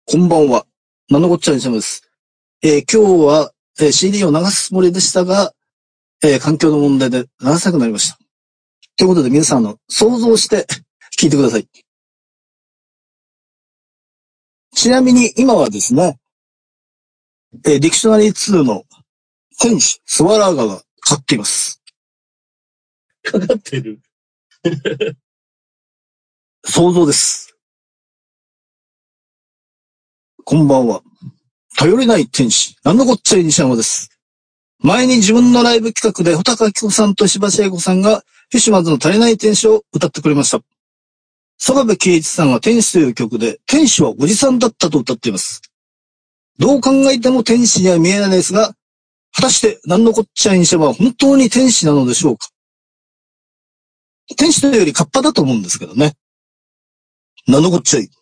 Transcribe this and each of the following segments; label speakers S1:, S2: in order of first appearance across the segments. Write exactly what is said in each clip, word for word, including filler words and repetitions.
S1: こんばんは。なんのこっちゃいにします。えー、今日は、えー、シーディー を流すつもりでしたが、えー、環境の問題で流せなくなりました。ということで皆さんの想像して聞いてください。ちなみに今はですね、えー、ディクショナリーツーの天使、スワラーガがかかっています。
S2: かかってる
S1: 想像です。こんばんは。頼りない天使、なんのこっちゃい西山です。前に自分のライブ企画で穂高明子さんと石橋英子さんがフィッシュマンズの足りない天使を歌ってくれました。坂部圭一さんは天使という曲で天使はおじさんだったと歌っています。どう考えても天使には見えないですが、果たしてなんのこっちゃい西山は本当に天使なのでしょうか。天使というよりカッパだと思うんですけどね。なんのこっちゃい。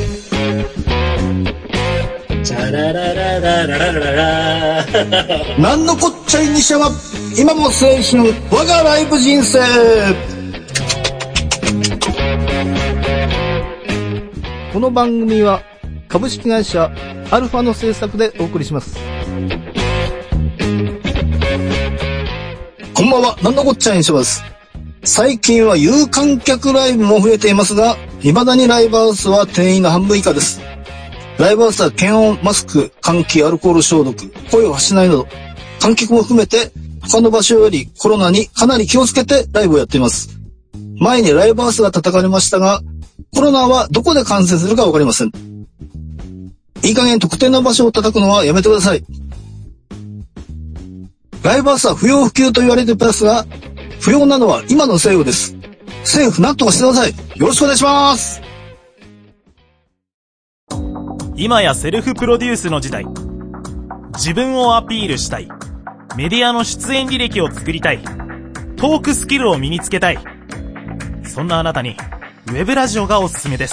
S2: チャララララララララ
S1: なんのこっちゃい西山、今も青春、我がライブ人生。この番組は株式会社アルファの制作でお送りします。こんばんは、なんのこっちゃい西山です。最近は有観客ライブも増えていますが、未だにライブハウスは定員の半分以下です。ライブハウスは検温、マスク、換気、アルコール消毒、声を発しないなど、観客も含めて他の場所よりコロナにかなり気をつけてライブをやっています。前にライブハウスが叩かれましたが、コロナはどこで感染するかわかりません。いい加減特定の場所を叩くのはやめてください。ライブハウスは不要不急と言われていますが、不要なのは今の政府です。政府なんとかしてください。よろしくお願いします。
S3: 今やセルフプロデュースの時代。自分をアピールしたい。メディアの出演履歴を作りたい。トークスキルを身につけたい。そんなあなたにウェブラジオがおすすめです。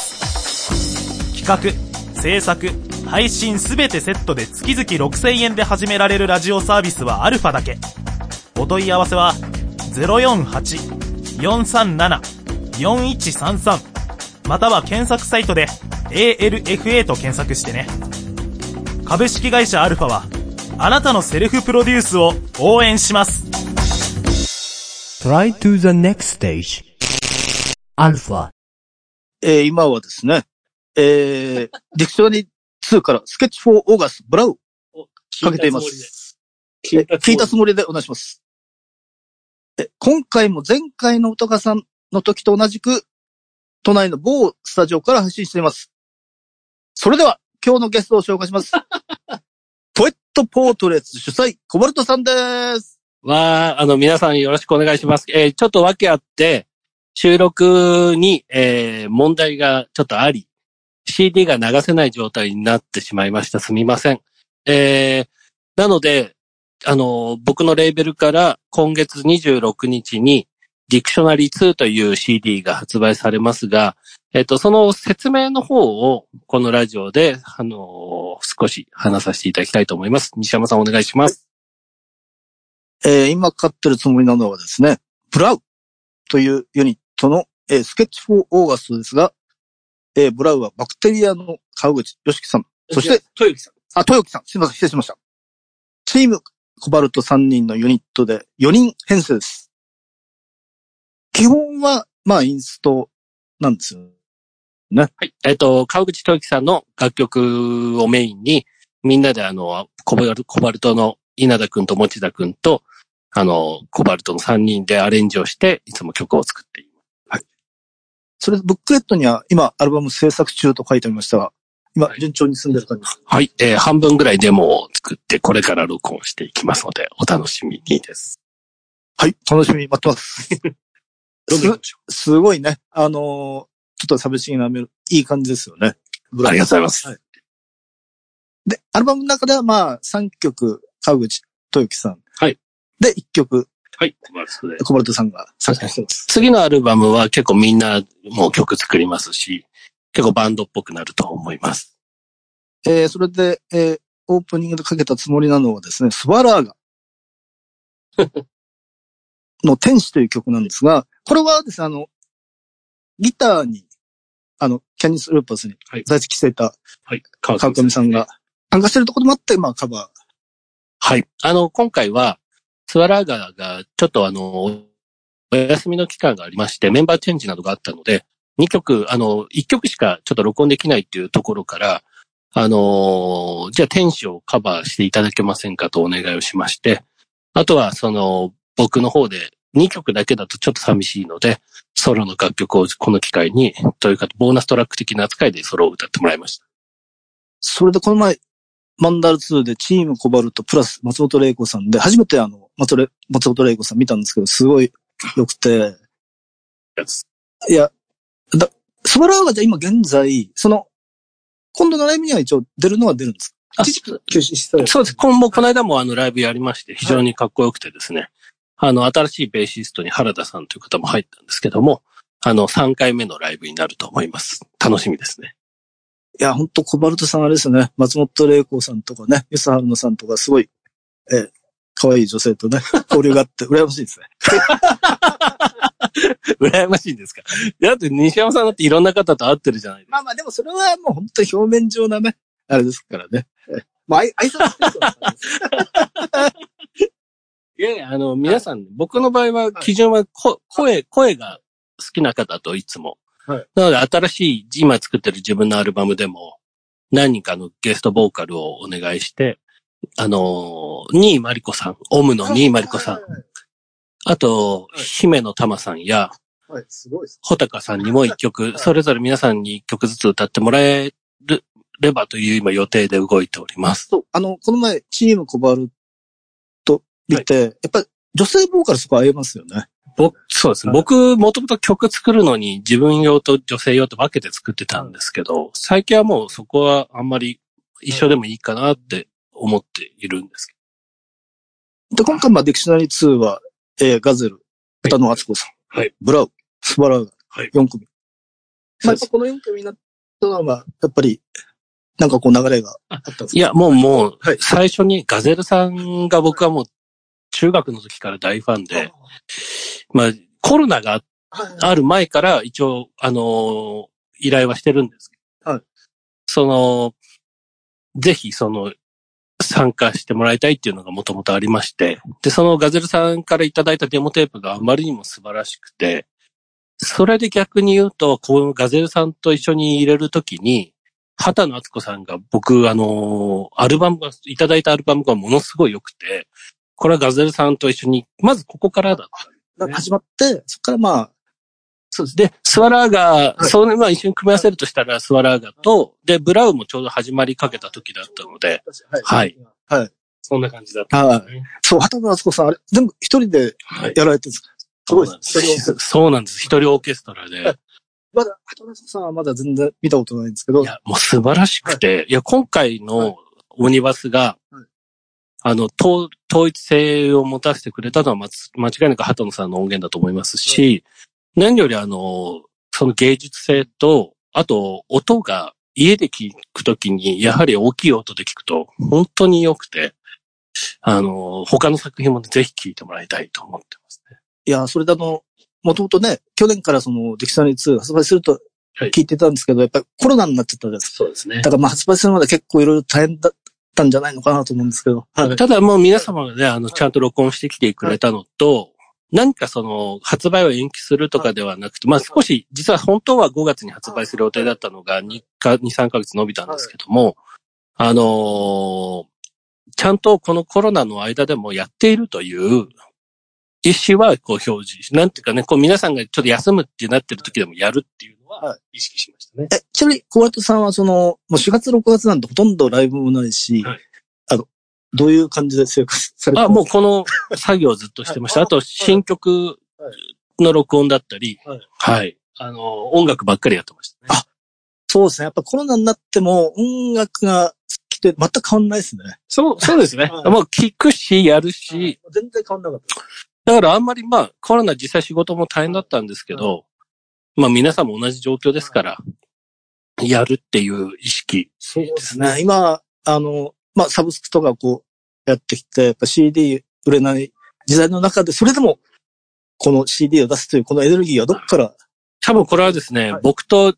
S3: 企画、制作、配信すべてセットで月々ろくせんえんで始められるラジオサービスはアルファだけ。お問い合わせは ゼロよんはち よんさんなな よんいちさんさん または検索サイトで エーエルエフエー と検索してね。株式会社アルファはあなたのセルフプロデュースを応援します。
S4: Try to the next stage アルファ。
S1: えー、今はですね、えー、ディクショナリーツーからスケッチフォーオーガスブラウかけています。聞いたつもりで、聞いたつもりでお願いします。え今回も前回の音鹿さんの時と同じく都内の某スタジオから発信しています。それでは今日のゲストを紹介します。ポエットポートレーツ主催コバルトさんです。
S5: わー、あの皆さんよろしくお願いします。えー、ちょっと訳あって収録に、えー、問題がちょっとあり シーディー が流せない状態になってしまいました。すみません。えー、なのであの僕のレーベルから今月にじゅうろくにちにディクショナリーツーという シーディー が発売されますが、えっと、その説明の方をこのラジオで、あのー、少し話させていただきたいと思います。西山さんお願いします。
S1: えー、今かかってるつもりなのはですね、ブラウというユニットの、えー、スケッチフォーオーガストですが、えー、ブラウはバクテリアの川口よしきさん、そして、
S2: 豊木さん。
S1: あ、豊木さん、すみません、失礼しました。チームコバルトさんにんのユニットでよにん編成です。基本は、まあ、インストなんですよね。
S5: はい。えっと、川口豊樹さんの楽曲をメインに、みんなであの、コバルト、コバルトの稲田くんと持田くんと、あの、コバルトのさんにんでアレンジをして、いつも曲を作っています。
S1: はい。それ、ブックレットには、今、アルバム制作中と書いてありましたが、今、順調に進んでる感じです。
S5: はい。えー、半分ぐらいデモを作って、これから録音していきますので、お楽しみにです。
S1: はい。楽しみに待ってます。す、すごいね。あのー、ちょっと寂しいなめる、いい感じですよね。
S5: ありがとうございます。はい、
S1: で、アルバムの中ではまあ、さんきょく、川口豊樹さん。
S5: はい。
S1: で、いっきょく。
S5: はい。コバルトで。
S1: コバルトさんが参加してます。
S5: 次のアルバムは結構みんなもう曲作りますし、結構バンドっぽくなると思います。
S1: えー、それで、えー、オープニングでかけたつもりなのはですね、スワラーガの天使という曲なんですが、これはですね、あの、ギターにあの、キャニスルーパスに、在籍していた、
S5: はい。
S1: 川上さんが、参加してるところもあって、まあ、カバー。
S5: はい。あの、今回は、スワラーガが、ちょっとあの、お休みの期間がありまして、メンバーチェンジなどがあったので、にきょく、あの、いっきょくしかちょっと録音できないっていうところから、あの、じゃあ天使をカバーしていただけませんかとお願いをしまして、あとは、その、僕の方でにきょくだけだとちょっと寂しいので、ソロの楽曲をこの機会に、というか、ボーナストラック的な扱いでソロを歌ってもらいました。
S1: それでこの前、マンダルツーでチームコバルトプラス松本玲子さんで、初めてあの、松本松本玲子さん見たんですけど、すごい良くて。いや、だ、スバラーガじゃ今現在、その、今度のライブには一応出るのは出るんですか？一時休止した。
S5: そうです。今後、この間もあのライブやりまして、非常にかっこよくてですね。はい、あの、新しいベーシストに原田さんという方も入ったんですけども、あの、さんかいめのライブになると思います。楽しみですね。
S1: いや、ほんと、コバルトさんあれですね。松本玲子さんとかね、ユサハルノさんとかすごい、えー、可愛い女性とね、交流があって、羨ましいですね。
S5: 羨ましいんですか？だって西山さんだっていろんな方と会ってるじゃないですか。
S1: まあまあ、でもそれはもう本当に表面上なね、あれですからね。まあ、挨拶してるから
S5: いやいや、あの、皆さん、はい、僕の場合は、基準はこ、声、声が好きな方といつも。はい、なので、新しい、今作ってる自分のアルバムでも、何人かのゲストボーカルをお願いして、あの、新井真理子さん、オムの新井真理子さん、あと、はい、姫野玉さんや、はい、すごいです。穂高さんにも一曲、はい、それぞれ皆さんに一曲ずつ歌ってもらえる、ればという今予定で動いております。
S1: そう、あの、この前、チームコバルト見て、はい、やっぱり女性ボーカルそこ合いますよね。
S5: 僕、そうですね。はい、僕、もともと曲作るのに自分用と女性用と分けて作ってたんですけど、はい、最近はもうそこはあんまり一緒でもいいかなって思っているんですけ
S1: ど。で、今回、まあ、ディクショナリーツーは、えー、ガゼル、片野敦子さん、はい、ブラウ、スバラーガ、はい、よんくみ。まあ、やっぱこのよんくみになったのは、やっぱり、なんかこう流れがあったんですか？
S5: いや、もうもう、最初にガゼルさんが僕はもう中学の時から大ファンで、まあコロナがある前から一応、あの、依頼はしてるんですけど、はい、その、ぜひその、参加してもらいたいっていうのがもともとありまして、で、そのガゼルさんからいただいたデモテープがあまりにも素晴らしくて、それで逆に言うと、このガゼルさんと一緒に入れるときに、畑野敦子さんが僕、あの、アルバムが、いただいたアルバムがものすごい良くて、これはガゼルさんと一緒に、まずここからだった、
S1: ね。始まって、そこからまあ、
S5: そうです。で、スワラーガー、はい、そうね、まあ一緒に組み合わせるとしたらスワラーガーと、で、ブラウもちょうど始まりかけた時だったので、はい。はい。はい、そんな感じだったんですね。
S1: そう、畑野敦子さん、あれ、全部一人でやられてるんですか？はい、すごいです。
S5: そうなんです。一人オーケストラで。
S1: まだ、畑野さんはまだ全然見たことないんですけど。
S5: いや、もう素晴らしくて、はい、いや、今回のオニバスが、はい、あの、統、統一性を持たせてくれたのは、ま、間違いなく畑野さんの音源だと思いますし、はい、何よりあの、その芸術性と、あと、音が家で聞くときに、やはり大きい音で聞くと、本当に良くて、あの、他の作品もぜひ聴いてもらいたいと思ってますね。
S1: いや、それであの、もともとね、去年からその、ディクショナリーツー発売すると聞いてたんですけど、はい、やっぱりコロナになっちゃったじゃないですか。
S5: そうですね。
S1: だからまあ発売するまで結構いろいろ大変だったんじゃないのかなと思うんですけど。
S5: はい、ただもう皆様がね、あの、ちゃんと録音してきてくれたのと、はい、何かその、発売を延期するとかではなくて、まあ少し、実は本当はごがつに発売する予定だったのがにか、に、さんかげつ伸びたんですけども、あのー、ちゃんとこのコロナの間でもやっているという意思はこう表示。なんていうかね、こう皆さんがちょっと休むってなってる時でもやるっていうのは意識しましたね。
S1: え、ちなみに小松さんはその、もうしがつろくがつなんてほとんどライブもないし、はい、あの、どういう感じで生活されてますか？
S5: あ、もうこの作業をずっとしてました。はい、あと新曲の録音だったり、はい、はい。あの、音楽ばっかりやってましたね。
S1: あ、そうですね。やっぱコロナになっても音楽が来て全く変わんないですね。
S5: そう、そうですね。はい、もう聞くし、やるし、はい。
S1: 全然変わんなかった。
S5: だからあんまりまあコロナ実際仕事も大変だったんですけど、はい、まあ皆さんも同じ状況ですから、やるっていう意識、ね。
S1: そうですね。今、あの、まあサブスクとかこうやってきて、やっぱ シーディー 売れない時代の中で、それでもこの シーディー を出すというこのエネルギーはどっから？
S5: 多分これはですね、はい、僕と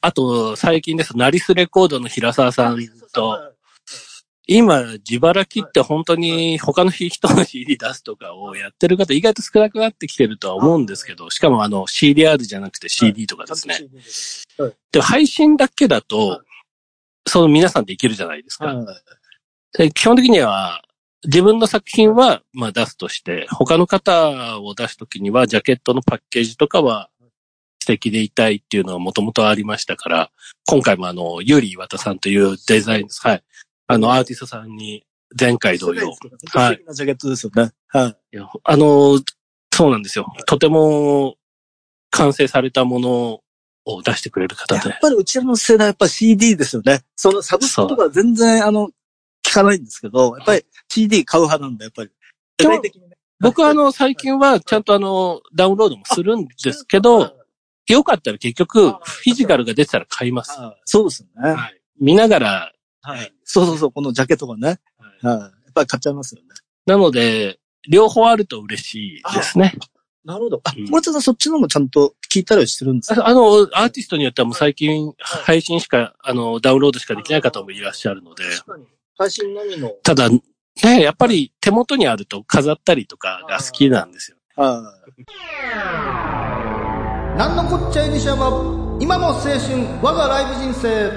S5: あと、最近です、ナリスレコードの平沢さんと、今、自腹切って本当に他の人の シーディー 出すとかをやってる方意外と少なくなってきてるとは思うんですけど、しかもあの シーディーアール じゃなくて シーディー とかですね。でも配信だけだと、その皆さんできるじゃないですか。で基本的には、自分の作品はまあ出すとして、他の方を出すときにはジャケットのパッケージとかは素敵でいたいっていうのはもともとありましたから、今回もあの、ユーリー・ワタさんというデザイン、はい。あの、アーティストさんに前回同様。
S1: はい。素敵なジャケットですよね。はい。
S5: いやあの、そうなんですよ。とても完成されたものを出してくれる方で。
S1: やっぱりうちらの世代はやっぱ シーディー ですよね。そのサブスクとか全然あの、聞かないんですけど、やっぱり シーディー 買う派なんだ、やっぱり。世代的にね。
S5: 僕はあの、最近はちゃんとあの、ダウンロードもするんですけど、よかったら結局、フィジカルが出てたら買います。
S1: そうですよね。
S5: はい。見ながら、
S1: はい。そうそうそう、このジャケットがね。はい。やっぱり買っちゃいますよね。
S5: なので、両方あると嬉しいですね。
S1: なるほど。あ、もうちょっとそっちのもちゃんと聞いたりしてるんですか？
S5: あの、アーティストによってはもう最近、配信しか、あの、ダウンロードしかできない方もいらっしゃるので。
S1: 確かに。配信のみの。
S5: ただ、ね、やっぱり手元にあると飾ったりとかが好きなんですよ。
S1: はい。なんのこっちゃいにしゃば、今の青春、我がライブ人生。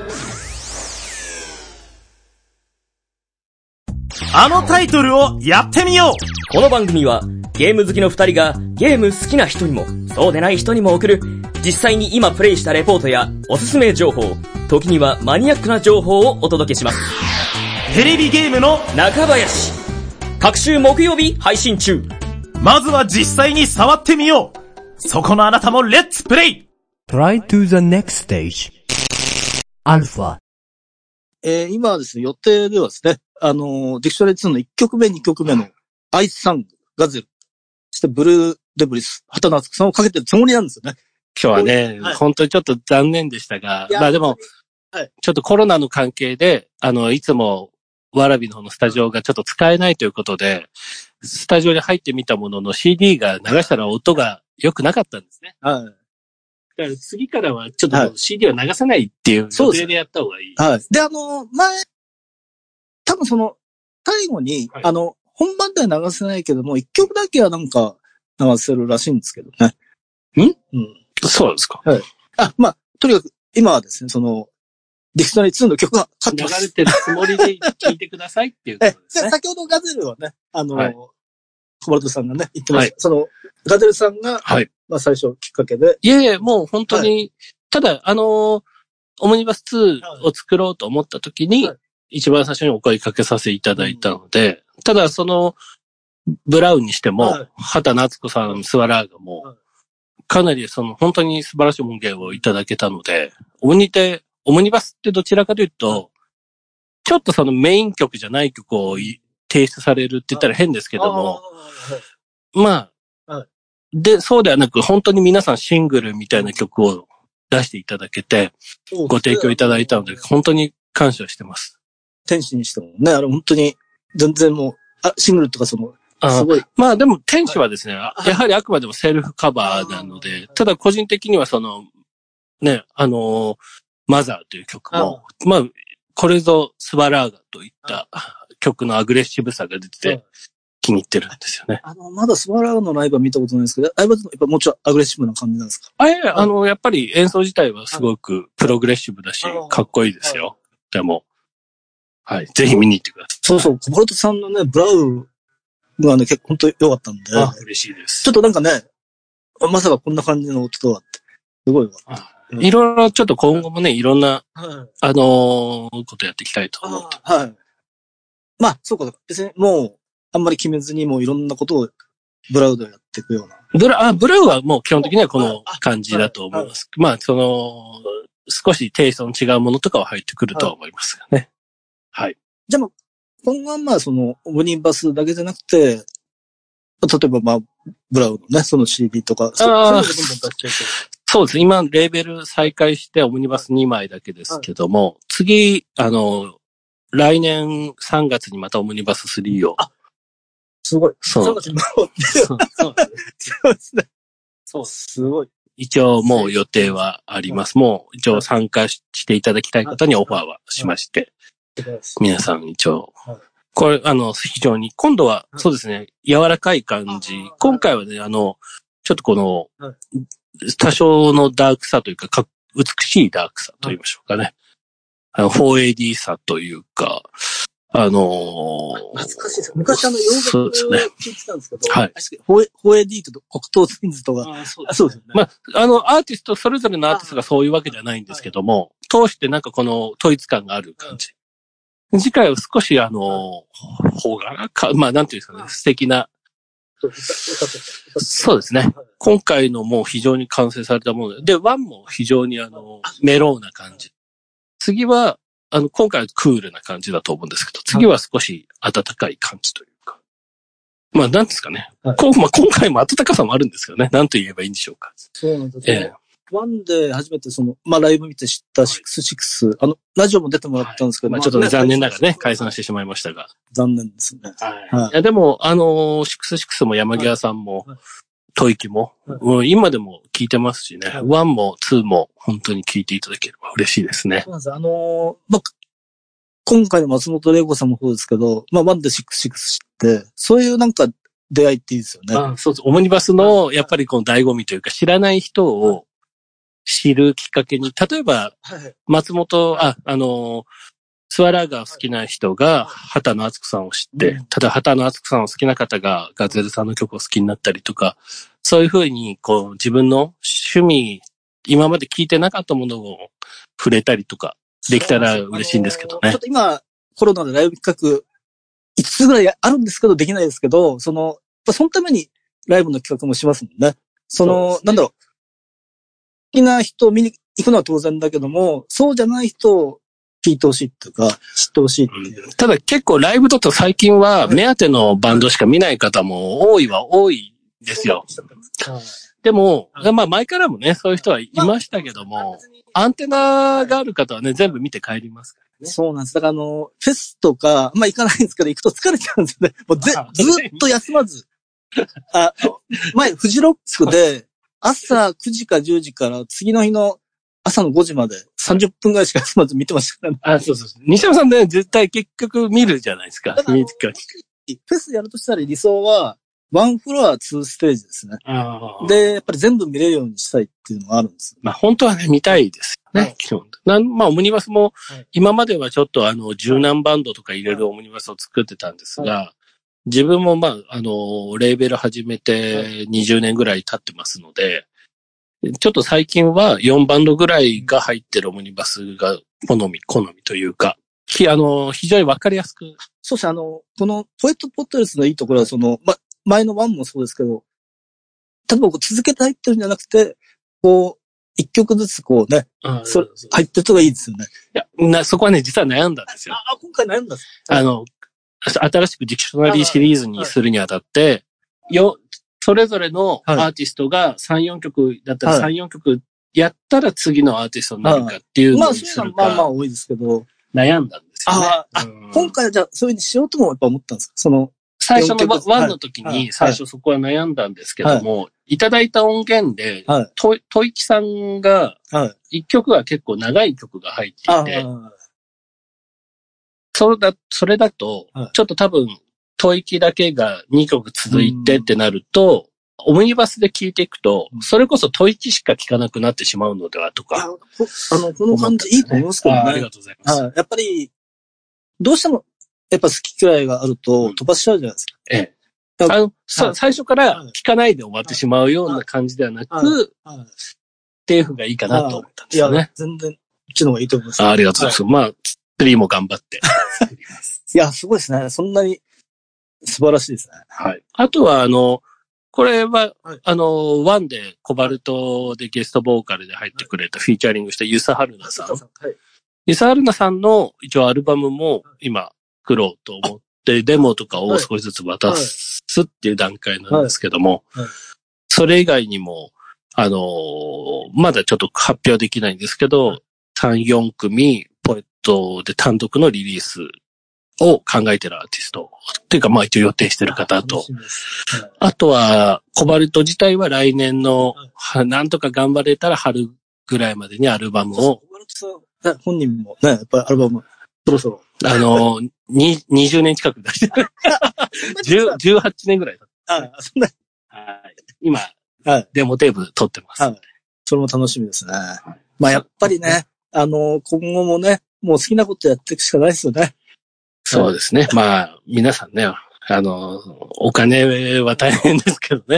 S3: あのタイトルをやってみよう。
S6: この番組はゲーム好きの二人がゲーム好きな人にもそうでない人にも送る実際に今プレイしたレポートやおすすめ情報、時にはマニアックな情報をお届けします。
S3: テレビゲームの
S6: 中林、各週木曜日配信中。
S3: まずは実際に触ってみよう。そこのあなたもレッツプレイ。
S4: Try to the next stage. アルファ。
S1: えー、今はですね、予定ではですね、あのー、ディクショナリーツーのいっきょくめ、にきょくめのアイスサング、ガゼル、そしてブルーデブリス、畑夏子さんをかけてるつもりなんですよね。
S5: 今日はね、はい、本当にちょっと残念でしたが、まあでも、はい、ちょっとコロナの関係で、あの、いつも、わらびの方のスタジオがちょっと使えないということで、スタジオに入ってみたものの シーディー が流したら音が良くなかったんですね。はい。だから次からはちょっと シーディー は流さないっていう予定でやった方がいい。
S1: はい。で、あの、前、多分その、最後に、はい、あの、本番では流せないけども、一曲だけはなんか流せるらしいんですけどね。
S5: んうん。そうですか。
S1: はい。あ、まあ、とにかく、今はですね、その、ディクショナリーツーの曲が
S5: 流れてるつもりで聴いてくださいっていうことですね。
S1: で、先ほどガゼルはね、あの、はい、コバルトさんがね、言ってました。はい、その、ガゼルさんが、はい。まあ最初きっかけで。
S5: いえいえ、もう本当に、はい、ただ、あのー、オムニバスツーを作ろうと思った時に、はい、一番最初にお声かけさせていただいたので、うん、ただその、ブラウンにしても、はい、畑夏子さん、スワラーガも、はい、かなりその、本当に素晴らしい音源をいただけたので、オムニテ、オムニバスってどちらかというと、ちょっとそのメイン曲じゃない曲を提出されるって言ったら変ですけども、まあ、で、そうではなく本当に皆さんシングルみたいな曲を出していただけて、ご提供いただいたので、本当に感謝してます。
S1: 天使にしてもね、あれ本当に全然もう、あ、シングルとかその、すごい。
S5: まあでも天使はですね、やはりあくまでもセルフカバーなので、ただ個人的にはその、ね、あの、マザーという曲も、まあ、これぞスバラーガといった曲のアグレッシブさが出てて気に入ってるんですよね。
S1: あの、まだスバラーガのライブは見たことないですけど、ライブはやっぱもうちょっとアグレッシブな感じなんですか？
S5: あ、いや、あの、やっぱり演奏自体はすごくプログレッシブだし、かっこいいですよ。でも、はい、ぜひ見に行ってください。
S1: そうそう、コバルトさんのね、ブラウンがね、結構本当に良かったんで。
S5: あ、嬉しいです。
S1: ちょっとなんかね、まさかこんな感じの音とはって、すごい良かった。
S5: いろいろちょっと今後もね、いろんな、はい、あのー、ことやっていきたいと思って。
S1: はい。まあ、そうか、別にもう、あんまり決めずにもういろんなことをブラウドやっていくような。
S5: ブラ、あ、ブラウはもう基本的にはこの感じだと思います。はいはい、まあ、その、少しテイストの違うものとかは入ってくるとは思いますがね。はい。はい、
S1: じゃあまあ、今後はまあ、その、オムニバスだけじゃなくて、例えばまあ、ブラウのね、その シーディー とか、そういうのどんどん出しちゃうと。
S5: そうですね。今、レーベル再開してオムニバスにまいだけですけども、はい、次、あの、来年さんがつにまたオムニバススリーを。あ、
S1: すごい。
S5: そう。
S1: さんがつにもう。そうですね。そう。すごい。
S5: 一応もう予定はあります。もう一応参加していただきたい方にオファーはしまして、皆さん一応、これ、あの、非常に、今度は、そうですね、柔らかい感じ。今回はね、あの、ちょっとこの、多少のダークさというか、か美しいダークさと言いましょうかね。あの、フォーエーディー さというか、あのー、
S1: 懐かしいです。昔あの、洋楽を聞いてたんですけど、
S5: はい。
S1: フォーエーディー と黒糖ツインズとか、
S5: あそうですね。まあ、あの、アーティスト、それぞれのアーティストがそういうわけじゃないんですけども、通してなんかこの統一感がある感じ。次回は少しあの、ほがらか、まあなんていうんですかね、素敵な。そうですね。今回のも非常に完成されたもので、で、ワンも非常にあの、メローな感じ。次は、あの、今回はクールな感じだと思うんですけど、次は少し暖かい感じというか。まあなんですかね。こうまあ、今回も暖かさもあるんですけどね。なんと言えばいいんでしょうか。
S1: そうなんですね。ワンで初めてその、まあライブ見て知ったろくじゅうろく、あの、ラジオも出てもらったんですけど、
S5: はい、まあちょっとね、残念ながらね、解散してしまいましたが。
S1: 残念ですね。
S5: はい。はい、いや、でも、あのー、ろくじゅうろくも山際さんも、吐息も、もう今でも聞いてますしね、ワンもツーも本当に聞いていただければ嬉しいですね。
S1: そうなんです。あのー、まあ、今回の松本玲子さんもそうですけど、まあワンでろくじゅうろく知って、そういうなんか出会いっていいですよね。
S5: あそうです。オムニバスの、やっぱりこの醍醐味というか、知らない人を、知るきっかけに、例えば、松本、あ、あの、スワラーガー好きな人が、畑野敦子さんを知って、ただ畑野敦子さんを好きな方がガゼルさんの曲を好きになったりとか、そういうふうに、こう、自分の趣味、今まで聞いてなかったものを触れたりとか、できたら嬉しいんですけどね。
S1: ちょっと今、コロナでライブ企画、いつつぐらいあるんですけど、できないですけど、その、そのためにライブの企画もしますもんね。その、なんだろう。好きな人を見に行くのは当然だけども、そうじゃない人を聞いてほしいっていうか、知ってほしいっていう、うん。
S5: ただ結構ライブだと最近は目当てのバンドしか見ない方も多いは多いですよ。でも、まあ前からもね、そういう人はいましたけども、アンテナがある方はね、全部見て帰りますからね。
S1: そうなんです。だからあの、フェスとか、まあ行かないんですけど、行くと疲れちゃうんですよね。もうぜずっと休まず。あ、前、フジロックで、朝くじかじゅうじから次の日の朝のごじまでさんじゅっぷんぐらいしか休まず見てましたからね。
S5: あ、そうそうそう。西山さんね、絶対結局見るじゃないですか。
S1: フェスやるとしたら理想は、ワンフロアツーステージですね。で、やっぱり全部見れるようにしたいっていうのがあるんです。
S5: まあ本当はね、見たいですよね。基本。なん、まあオムニバスも、今まではちょっとあの、柔軟バンドとか入れるオムニバスを作ってたんですが、自分もまあ、あの、レーベル始めてにじゅうねんぐらい経ってますので、ちょっと最近はよんバンドぐらいが入ってるオムニバスが好み、好みというか、あの、非常にわかりやすく。
S1: そうですね、あの、このポエットポットレスのいいところは、その、ま、前のワンもそうですけど、例えばこう続けて入ってるんじゃなくて、こう、一曲ずつこうね、それ入ってるとがいいですよね。
S5: いや、な、そこはね、実は悩んだんですよ。
S1: あ、今回悩んだんです
S5: か？あの、新しくディクショナリーシリーズにするにあたって、よ、それぞれのアーティストがさん、よんきょくだったらさん、よんきょくやったら次のアーティストになるかっていうのにするか。
S1: まあ、まあまあ多いですけど。
S5: 悩んだんですよね。
S1: ああ、今回はじゃあそういうふうにしようともやっぱ思ったんですか？その、
S5: 最初のワンの時に最初そこは悩んだんですけども、いただいた音源で、と、といきさんが、一曲は結構長い曲が入っていて、それだ、それだと、ちょっと多分、吐息だけがにきょく続いてってなると、オムニバスで聴いていくと、それこそ吐息しか聴かなくなってしまうのではとか。
S1: あの、この感じいいと思いますけどね。
S5: ありがとうございます。
S1: やっぱり、どうしても、やっぱ好き嫌いがあると飛ばしちゃうじゃないですか。
S5: ええ。あの、最初から聴かないで終わってしまうような感じではなく、っていう風がいいかなと思ったんですよね。いや、
S1: 全然、こっちの方がいいと思います。
S5: あ、ありがとうございます。まあ、ツリーも頑張って。
S1: いや、すごいですね。そんなに素晴らしいですね。
S5: はい。あとは、あの、これは、はい、あの、ワンでコバルトでゲストボーカルで入ってくれた、はい、フィーチャリングしたユサハルナさん。はい、ユサハルナさんの一応アルバムも今作ろうと思って、デモとかを少しずつ渡すっていう段階なんですけども、はいはい、それ以外にも、あの、まだちょっと発表できないんですけど、さん、よんくみ、ポエットで単独のリリースを考えてるアーティスト。っていうか、まあ一応予定してる方と。
S1: はい、
S5: あとは、コバルト自体は来年の、はい、なんとか頑張れたら春ぐらいまでにアルバムを。
S1: コバルトさん、本人もね、やっぱりアルバム、そろそろ。
S5: あの、に、にじゅうねん近く出してる。じゅう、じゅうはちねんぐらいだった。
S1: ああ、そんな。
S5: はい。今、
S1: はい。
S5: デモテープ撮ってます。
S1: はい。それも楽しみですね。はい、まあやっぱりね、あの、今後もね、もう好きなことやっていくしかないですよね。
S5: そうですね。まあ、皆さんね、あの、お金は大変ですけどね。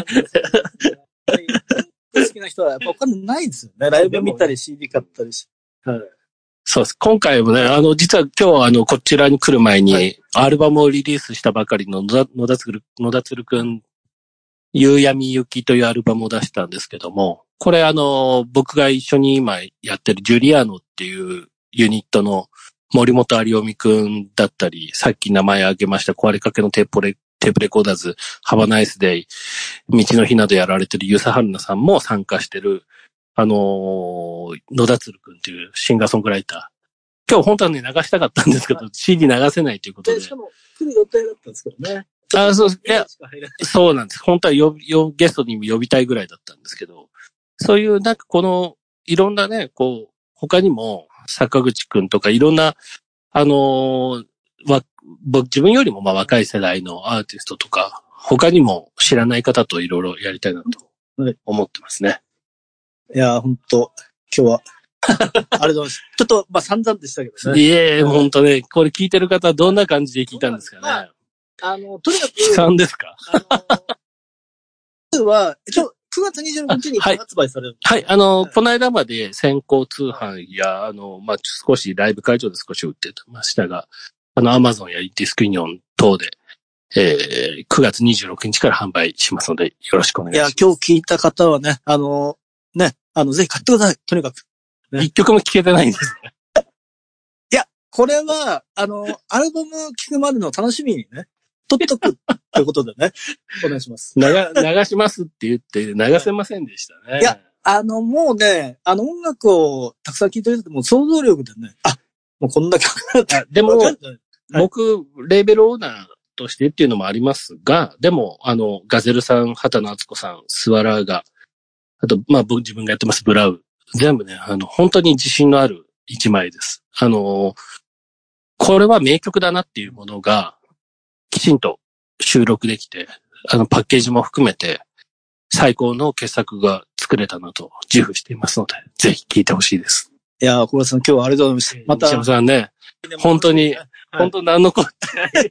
S1: 好きな人はやっぱお金ないですよね。ライブ見たり シーディー 買ったりし。はい。
S5: そうです。今回もね、あの、実は今日あの、こちらに来る前に、はい、アルバムをリリースしたばかりの野田、野田つる、野田つるくん、夕闇ゆきというアルバムを出したんですけども、これあの、僕が一緒に今やってるジュリアーノっていうユニットの森本有臣くんだったり、さっき名前挙げました壊れかけのテープレ、テープレコーダーズ、ハバナイスデイ、道の日などやられてるユサハルナさんも参加してる、あのー、野田つるくんっていうシンガーソングライター。今日本当はね、流したかったんですけど、はい、シーディー 流せないということで。
S1: しかも、来る予定だったんですけどね。
S5: あ、そう、いや、そうなんです。本当は呼び、呼ゲストにも呼びたいぐらいだったんですけど、そういうなんかこの、いろんなね、こう、他にも、坂口くんとかいろんな、あのー、わ、僕自分よりもまあ若い世代のアーティストとか、他にも知らない方といろいろやりたいなと思ってますね。
S1: いやー、ほんと、今日は、ありがとうございます。ちょっと、まあ散々でしたけどね。
S5: いえ、ほんとね、これ聞いてる方はどんな感じで聞いたんですかね。まあ、
S1: あの、とにかく。
S5: 悲惨ですか？
S1: あの、は、一応、くがつにじゅうろくにちに発売される。
S5: はい、はい、あの、はい、この間まで先行通販や、あの、まあ、少しライブ会場で少し売ってましたが、あの、アマゾンやディスクユニオン等で、えー、くがつにじゅうろくにちから販売しますので、よろしくお願いします。
S1: いや、今日聞いた方はね、あの、ね、あの、ぜひ買ってください。とにかく。
S5: ね、一曲も聴けてないんですね。
S1: いや、これは、あの、アルバム聴くまでの楽しみにね、撮っとくということでね、お願いします。
S5: 流、流しますって言って流せませんでしたね。
S1: いや、あの、もうね、あの音楽をたくさん聴いてるともう想像力でね、あ、もうこんな曲だった。
S5: でも、僕、レーベルオーナーとしてっていうのもありますが、でも、あの、ガゼルさん、畑野敦子さん、スワラーガ、あと、まあ、僕自分がやってます、ブラウ。全部ね、あの、本当に自信のある一枚です。あの、これは名曲だなっていうものが、きちんと収録できて、あの、パッケージも含めて、最高の傑作が作れたなと自負していますので、ぜひ聴いてほしいです。
S1: いやー、小林さん今日はありがとうございます。また。
S5: 西山さんね、本当に、はい、本当何のこっちゃい。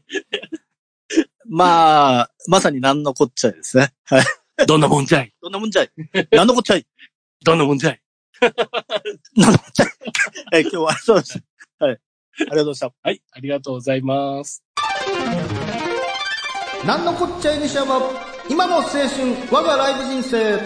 S1: まあ、まさに何のこっちゃいですね。はい。
S5: どんなもんじゃい。
S1: どんなもんじゃい。何のこっちゃい。
S5: どんなもんじゃい。
S1: 何のこっちゃい。はい、今日はありがとうございました。はい。ありがとうございました。
S5: はい、ありがとうございます。
S1: なんのこっちゃい西山、今の青春、我がライブ人生。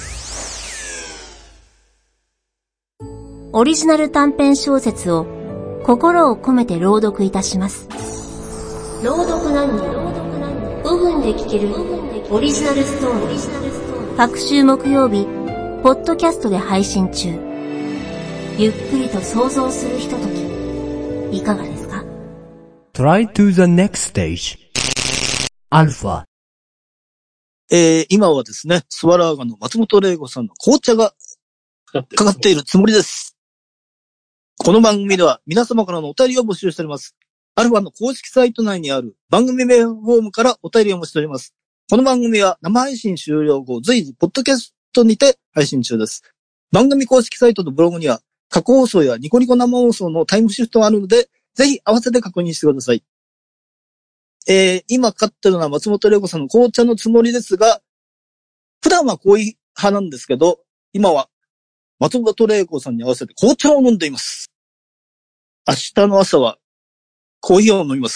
S7: オリジナル短編小説を心を込めて朗読いたします。朗読何人ごふんで聞けるオリジナルストーリー。各週木曜日、ポッドキャストで配信中。ゆっくりと想像するひととき、いかがですか？
S4: Try to the next stage. アルファ。
S1: えー、今はですね、スワラーガの松本玲子さんの紅茶がかかっているつもりです。この番組では皆様からのお便りを募集しております。アルファの公式サイト内にある番組メールフォームからお便りをお待ちしております。この番組は生配信終了後、随時、ポッドキャストにて配信中です。番組公式サイトとブログには、過去放送やニコニコ生放送のタイムシフトがあるので、ぜひ合わせて確認してください。えー、今買ってるのは松本玲子さんの紅茶のつもりですが、普段はコーヒー派なんですけど、今は松本玲子さんに合わせて紅茶を飲んでいます。明日の朝はコーヒーを飲みます。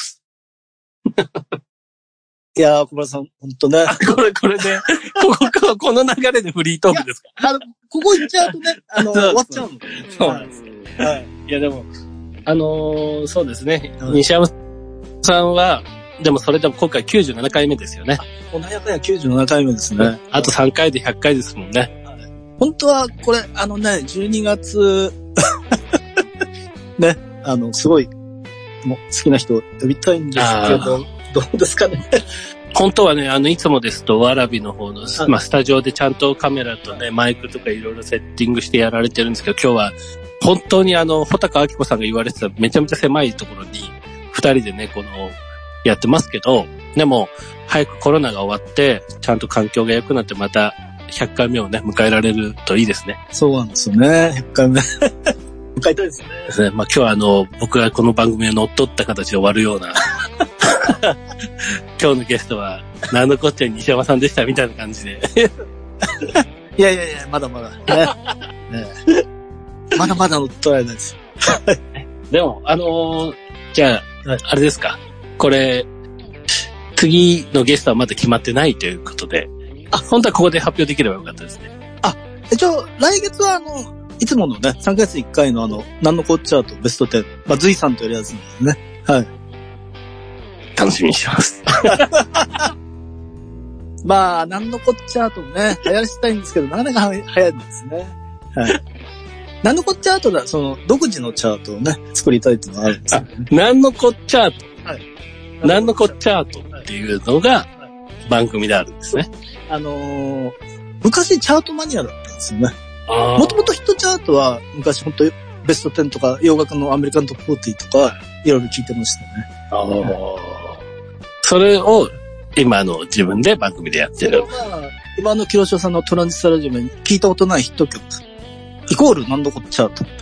S1: いやー、小村さん、ほんとね。
S5: これ、これで、ここ、この流れでフリートークですか？
S1: あの、ここ行っちゃうとね、あの、終わっちゃうので。
S5: そうなんです。はい。いや、でも、あのー、そうですね。うん、西山さんは、でもそれでも今回きゅうじゅうななかいめですよね。
S1: このやきゅうじゅうななかいめですね。
S5: あとさんかいでひゃっかいですもんね。
S1: 本当は、これ、あのね、じゅうにがつ、ね、あの、すごい、 も好きな人を呼びたいんですけど、どうですかね。
S5: 本当はね、あの、いつもですと、わらびの方の、まあ、スタジオでちゃんとカメラとね、マイクとかいろいろセッティングしてやられてるんですけど、今日は、本当にあの、穂高明子さんが言われてためちゃめちゃ狭いところに、二人でね、この、やってますけど、でも、早くコロナが終わって、ちゃんと環境が良くなってまた、ひゃっかいめをね、迎えられるといいですね。
S1: そうなんですよね。ひゃっかいめ。迎えたいですね。
S5: ですね。まあ、今日はあの、僕がこの番組を乗っ取った形で終わるような、今日のゲストは、なんのこっちゃ西山さんでしたみたいな感じで。
S1: いやいやいや、まだまだ。ねね、まだまだ乗っ取られないです。
S5: でも、あのー、じゃあ、はい、あれですか。これ、次のゲストはまだ決まってないということで、あ、本当はここで発表できればよかったですね。
S1: あ、一応、来月はあの、いつものね、さんかげついっかいのあの、なんのこっちゃとベストじゅう、まあ、随さんとやるやつなんですね。はい。
S5: 楽しみにしてます。
S1: まあ、なんのこっちゃとね、流行らせたいんですけど、なかなか流行るんですね。はい。なんのこっちゃとだ、その、独自のチャートをね、作りたいっていうのがあるんですよ、ね。
S5: なんのこっちゃと。
S1: はい。
S5: なんのこっちゃとっていうのが、番組であるんですね。
S1: あのー、昔チャートマニアだったんですよね。もともとヒットチャートは、昔本当ベストじゅうとか、洋楽のアメリカントップよんじゅうとか、いろいろ聞いてましたね。
S5: ああ。それを、今の自分で番組でやってる。
S1: 今の清志さんのトランジスタラジオに聞いたことないヒット曲。イコールなんどこっちゃうと。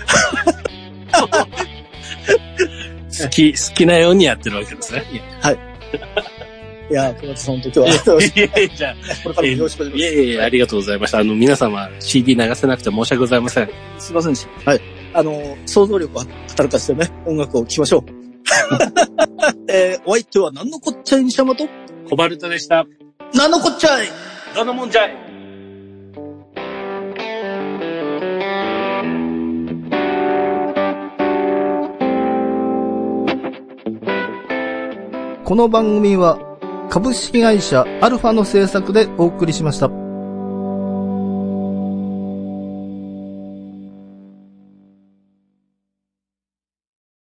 S5: 好き、好きなようにやってるわけですね。
S1: はい。いや、小松さんと今日は。
S5: いやいや、じゃあ、
S1: これからもよろしくお願いします。
S5: いやいやいや、ありがとうございました。あの、皆様 シーディー 流せなくて申し訳ございません。
S1: すいませんし。はい。あの、想像力を働かせてね、音楽を聴きましょう。えー、お相手は何のこっちゃい西山と
S5: コバルトでした。
S1: 何のこっちゃい
S5: どのもんじゃい。
S1: この番組は株式会社アルファの制作でお送りしました。